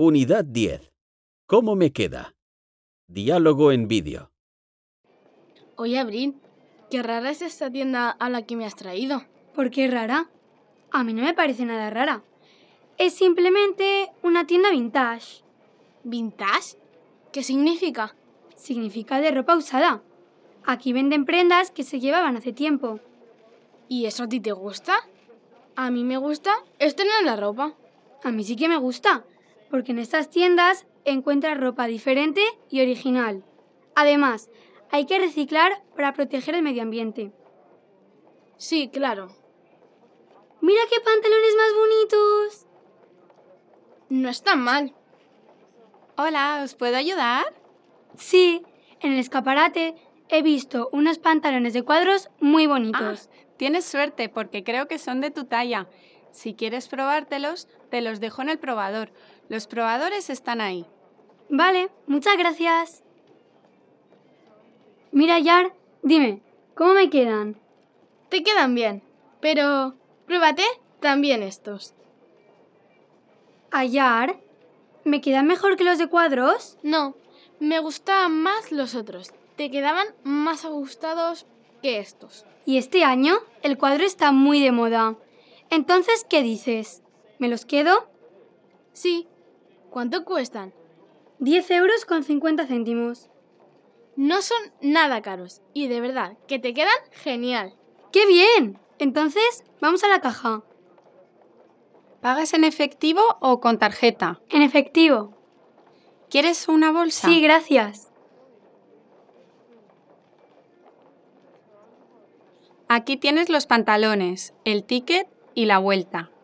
Unidad 10. ¿Cómo me queda? Diálogo en vídeo. Oye, Abril, qué rara es esta tienda a la que me has traído. ¿Por qué rara? A mí no me parece nada rara. Es simplemente una tienda vintage. ¿Vintage? ¿Qué significa? Significa de ropa usada. Aquí venden prendas que se llevaban hace tiempo. ¿Y eso a ti te gusta? A mí me gusta estrenar la ropa. A mí sí que me gusta, porque en estas tiendas encuentras ropa diferente y original. Además, hay que reciclar para proteger el medio ambiente. Sí, claro. ¡Mira qué pantalones más bonitos! No está mal. Hola, ¿os puedo ayudar? Sí, en el escaparate he visto unos pantalones de cuadros muy bonitos. Tienes suerte porque creo que son de tu talla. Si quieres probártelos, te los dejo en el probador. Los probadores están ahí. Vale, muchas gracias. Mira, Yar, dime, ¿cómo me quedan? Te quedan bien, pero pruébate también estos. ¿A Yar? ¿Me quedan mejor que los de cuadros? No, me gustaban más los otros. Te quedaban más ajustados que estos. Y este año el cuadro está muy de moda. Entonces, ¿qué dices? ¿Me los quedo? Sí. ¿Cuánto cuestan? 10,50 €. No son nada caros y de verdad que te quedan genial. ¡Qué bien! Entonces, vamos a la caja. ¿Pagas en efectivo o con tarjeta? En efectivo. ¿Quieres una bolsa? Sí, gracias. Aquí tienes los pantalones, el ticket y la vuelta.